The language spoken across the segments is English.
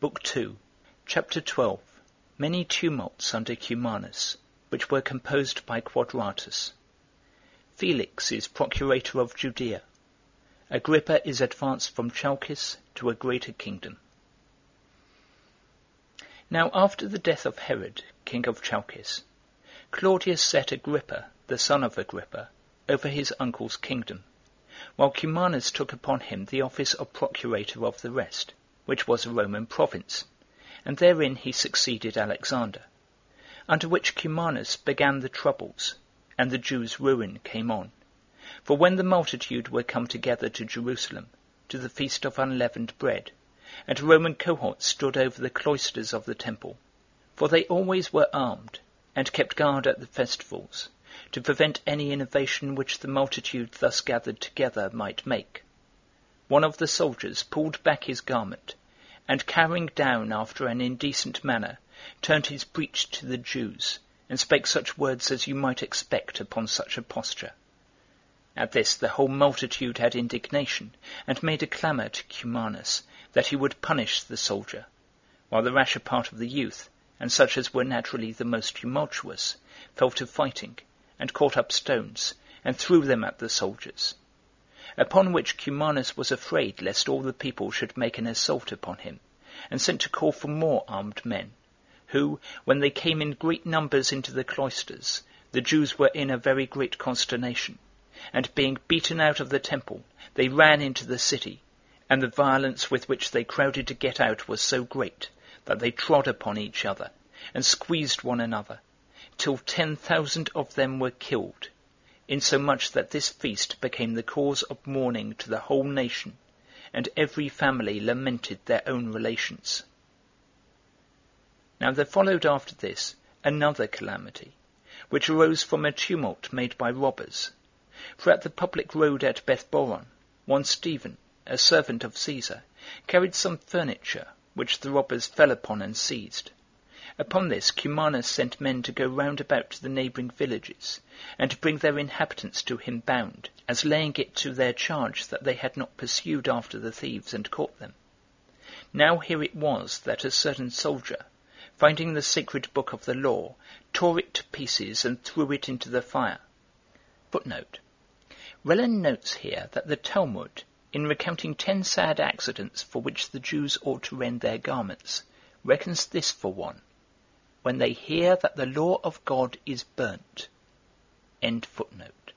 Book 2, Chapter 12. Many tumults under Cumanus, which were composed by Quadratus. Felix is procurator of Judea. Agrippa is advanced from Chalcis to a greater kingdom. Now after the death of Herod, king of Chalcis, Claudius set Agrippa, the son of Agrippa, over his uncle's kingdom, while Cumanus took upon him the office of procurator of the rest, which was a Roman province, and therein he succeeded Alexander, under which Cumanus began the troubles, and the Jews' ruin came on. For when the multitude were come together to Jerusalem, to the feast of unleavened bread, and a Roman cohort stood over the cloisters of the temple, for they always were armed, and kept guard at the festivals, to prevent any innovation which the multitude thus gathered together might make, one of the soldiers pulled back his garment, and carrying down after an indecent manner, turned his breech to the Jews, and spake such words as you might expect upon such a posture. At this the whole multitude had indignation, and made a clamour to Cumanus, that he would punish the soldier, while the rasher part of the youth, and such as were naturally the most tumultuous, fell to fighting, and caught up stones, and threw them at the soldiers. Upon which Cumanus was afraid lest all the people should make an assault upon him, and sent to call for more armed men, who, when they came in great numbers into the cloisters, the Jews were in a very great consternation, and being beaten out of the temple, they ran into the city, and the violence with which they crowded to get out was so great, that they trod upon each other, and squeezed one another, till 10,000 of them were killed, insomuch that this feast became the cause of mourning to the whole nation, and every family lamented their own relations. Now there followed after this another calamity, which arose from a tumult made by robbers. For at the public road at Bethboron, one Stephen, a servant of Caesar, carried some furniture, which the robbers fell upon and seized. Upon this Cumanus sent men to go round about to the neighbouring villages, and to bring their inhabitants to him bound, as laying it to their charge that they had not pursued after the thieves and caught them. Now here it was that a certain soldier, finding the sacred book of the law, tore it to pieces and threw it into the fire. Footnote: Relland notes here that the Talmud, in recounting 10 sad accidents for which the Jews ought to rend their garments, reckons this for one, when they hear that the law of God is burnt. End footnote.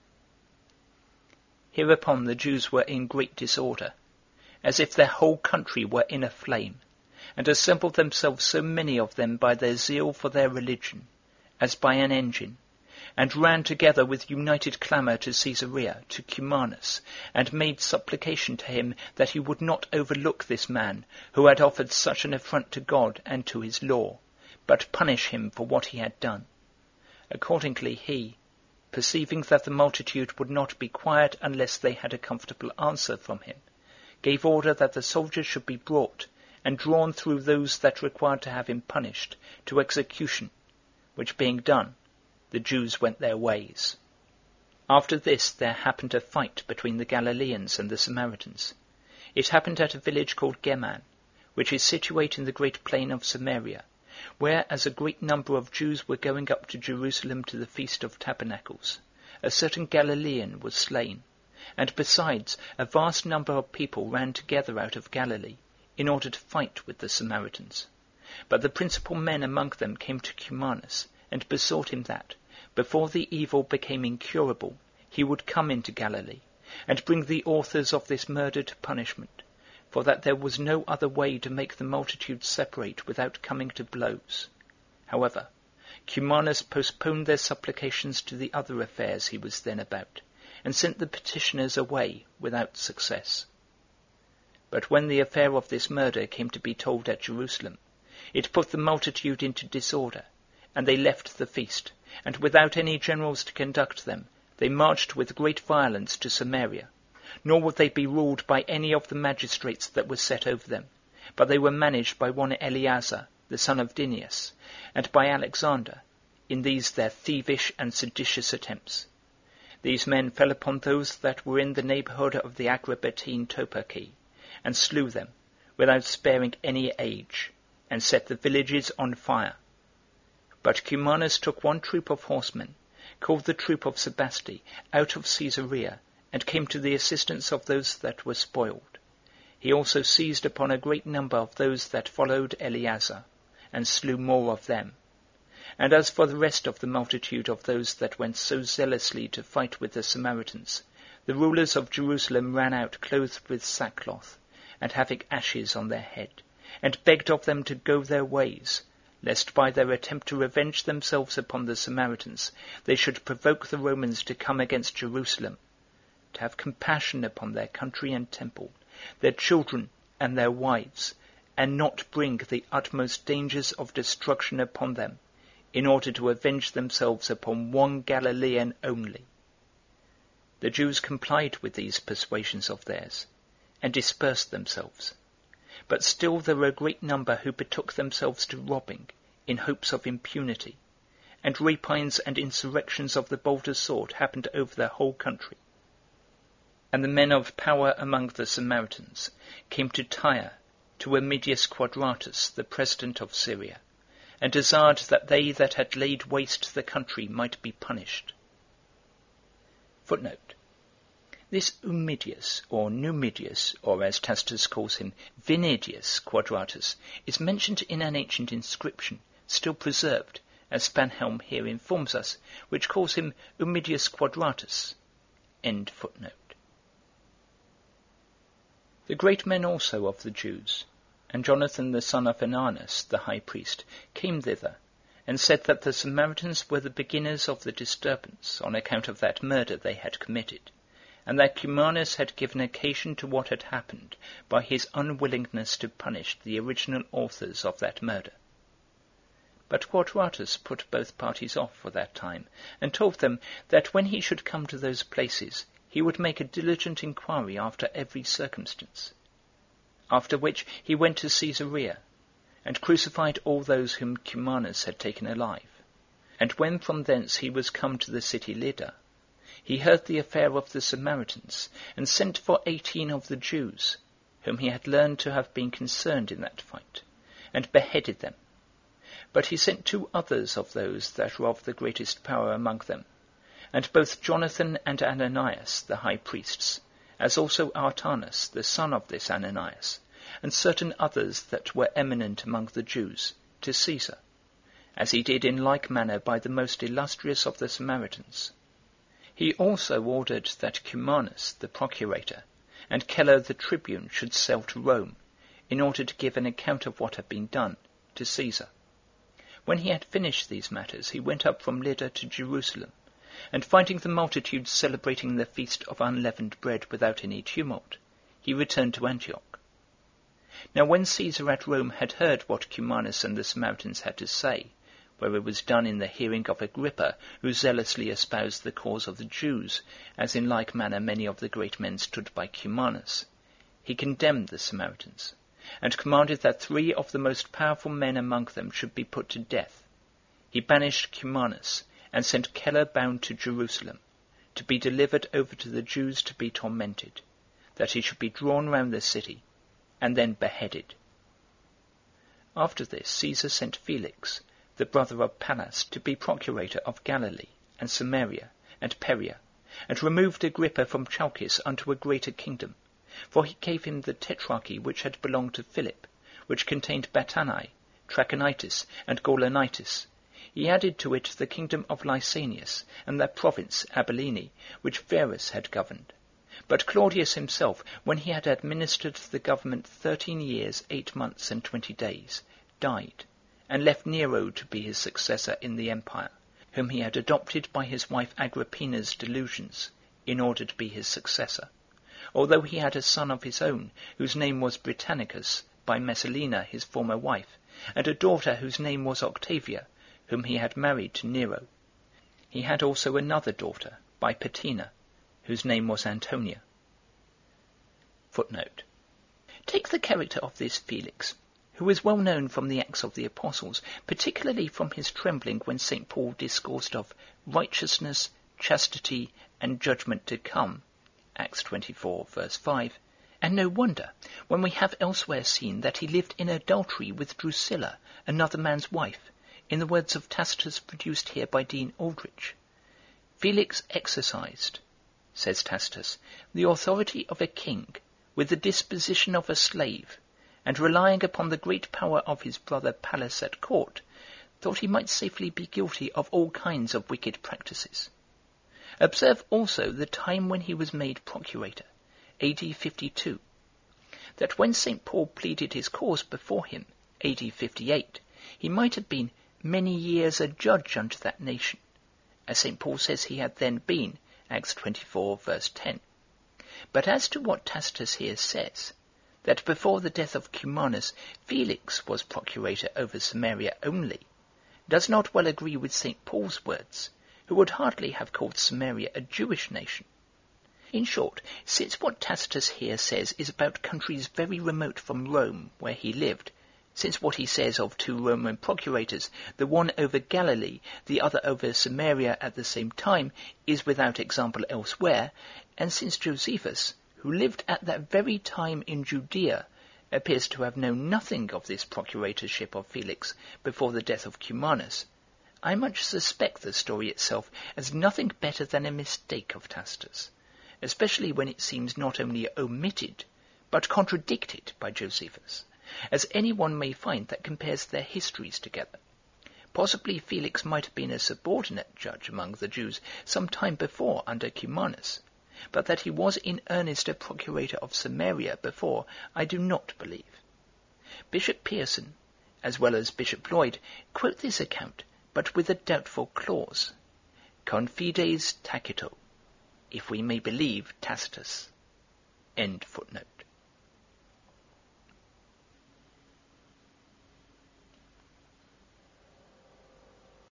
Hereupon the Jews were in great disorder, as if their whole country were in a flame, and assembled themselves so many of them by their zeal for their religion, as by an engine, and ran together with united clamour to Caesarea, to Cumanus, and made supplication to him that he would not overlook this man, who had offered such an affront to God and to his law, but punish him for what he had done. Accordingly he, perceiving that the multitude would not be quiet unless they had a comfortable answer from him, gave order that the soldiers should be brought, and drawn through those that required to have him punished, to execution, which being done, the Jews went their ways. After this there happened a fight between the Galileans and the Samaritans. It happened at a village called Geman, which is situate in the great plain of Samaria, where, as a great number of Jews were going up to Jerusalem to the Feast of Tabernacles, a certain Galilean was slain, and besides, a vast number of people ran together out of Galilee, in order to fight with the Samaritans. But the principal men among them came to Cumanus, and besought him that, before the evil became incurable, he would come into Galilee, and bring the authors of this murder to punishment, for that there was no other way to make the multitude separate without coming to blows. However, Cumanus postponed their supplications to the other affairs he was then about, and sent the petitioners away without success. But when the affair of this murder came to be told at Jerusalem, it put the multitude into disorder, and they left the feast, and without any generals to conduct them, they marched with great violence to Samaria, nor would they be ruled by any of the magistrates that were set over them, but they were managed by one Eleazar, the son of Dineus, and by Alexander, in these their thievish and seditious attempts. These men fell upon those that were in the neighbourhood of the Agrabetine toparchy, and slew them, without sparing any age, and set the villages on fire. But Cumanus took one troop of horsemen, called the troop of Sebaste, out of Caesarea, and came to the assistance of those that were spoiled. He also seized upon a great number of those that followed Eleazar, and slew more of them. And as for the rest of the multitude of those that went so zealously to fight with the Samaritans, the rulers of Jerusalem ran out clothed with sackcloth, and having ashes on their head, and begged of them to go their ways, lest by their attempt to revenge themselves upon the Samaritans they should provoke the Romans to come against Jerusalem, to have compassion upon their country and temple, their children and their wives, and not bring the utmost dangers of destruction upon them, in order to avenge themselves upon one Galilean only. The Jews complied with these persuasions of theirs, and dispersed themselves. But still there were a great number who betook themselves to robbing, in hopes of impunity, and rapines and insurrections of the bolder sort happened over the whole country. And the men of power among the Samaritans came to Tyre, to Amidius Quadratus, the president of Syria, and desired that they that had laid waste the country might be punished. Footnote: This Amidius, or Numidius, or as Tacitus calls him, Vinidius Quadratus, is mentioned in an ancient inscription, still preserved, as Spanhelm here informs us, which calls him Amidius Quadratus. End footnote. The great men also of the Jews, and Jonathan the son of Ananus, the high priest, came thither, and said that the Samaritans were the beginners of the disturbance on account of that murder they had committed, and that Cumanus had given occasion to what had happened by his unwillingness to punish the original authors of that murder. But Quadratus put both parties off for that time, and told them that when he should come to those places he would make a diligent inquiry after every circumstance. After which he went to Caesarea, and crucified all those whom Cumanus had taken alive. And when from thence he was come to the city Lydda, he heard the affair of the Samaritans, and sent for 18 of the Jews, whom he had learned to have been concerned in that fight, and beheaded them. But he sent 2 others of those that were of the greatest power among them, and both Jonathan and Ananias the high priests, as also Artanus the son of this Ananias, and certain others that were eminent among the Jews, to Caesar, as he did in like manner by the most illustrious of the Samaritans. He also ordered that Cumanus the procurator, and Celer the tribune should sail to Rome, in order to give an account of what had been done, to Caesar. When he had finished these matters, he went up from Lydda to Jerusalem, and finding the multitude celebrating the feast of unleavened bread without any tumult, he returned to Antioch. Now when Caesar at Rome had heard what Cumanus and the Samaritans had to say, where it was done in the hearing of Agrippa, who zealously espoused the cause of the Jews, as in like manner many of the great men stood by Cumanus, he condemned the Samaritans, and commanded that 3 of the most powerful men among them should be put to death. He banished Cumanus, and sent Celer bound to Jerusalem, to be delivered over to the Jews to be tormented, that he should be drawn round the city, and then beheaded. After this Caesar sent Felix, the brother of Pallas, to be procurator of Galilee, and Samaria, and Perea, and removed Agrippa from Chalcis unto a greater kingdom, for he gave him the tetrarchy which had belonged to Philip, which contained Batanai, Trachonitis, and Gaulonitis. He added to it the kingdom of Lysanias, and that province, Abilene, which Verus had governed. But Claudius himself, when he had administered the government 13 years, 8 months, and 20 days, died, and left Nero to be his successor in the empire, whom he had adopted by his wife Agrippina's delusions, in order to be his successor, although he had a son of his own, whose name was Britannicus, by Messalina his former wife, and a daughter whose name was Octavia, whom he had married to Nero. He had also another daughter, by Paetina, whose name was Antonia. Footnote: Take the character of this Felix, who is well known from the Acts of the Apostles, particularly from his trembling when St. Paul discoursed of righteousness, chastity, and judgment to come, Acts 24, verse 5, And no wonder, when we have elsewhere seen that he lived in adultery with Drusilla, another man's wife, in the words of Tacitus produced here by Dean Aldrich. Felix exercised, says Tacitus, the authority of a king, with the disposition of a slave, and relying upon the great power of his brother Pallas at court, thought he might safely be guilty of all kinds of wicked practices. Observe also the time when he was made procurator, A.D. 52, that when St. Paul pleaded his cause before him, A.D. 58, he might have been many years a judge unto that nation, as St. Paul says he had then been, Acts 24, verse 10. But as to what Tacitus here says, that before the death of Cumanus, Felix was procurator over Samaria only, does not well agree with St. Paul's words, who would hardly have called Samaria a Jewish nation. In short, since what Tacitus here says is about countries very remote from Rome where he lived, since what he says of two Roman procurators, the one over Galilee, the other over Samaria at the same time, is without example elsewhere, and since Josephus, who lived at that very time in Judea, appears to have known nothing of this procuratorship of Felix before the death of Cumanus, I much suspect the story itself as nothing better than a mistake of Tacitus, especially when it seems not only omitted, but contradicted by Josephus, as any one may find that compares their histories together. Possibly Felix might have been a subordinate judge among the Jews some time before under Cumanus, but that he was in earnest a procurator of Samaria before, I do not believe. Bishop Pearson, as well as Bishop Lloyd, quote this account, but with a doubtful clause, confides Tacito, if we may believe Tacitus. End footnote.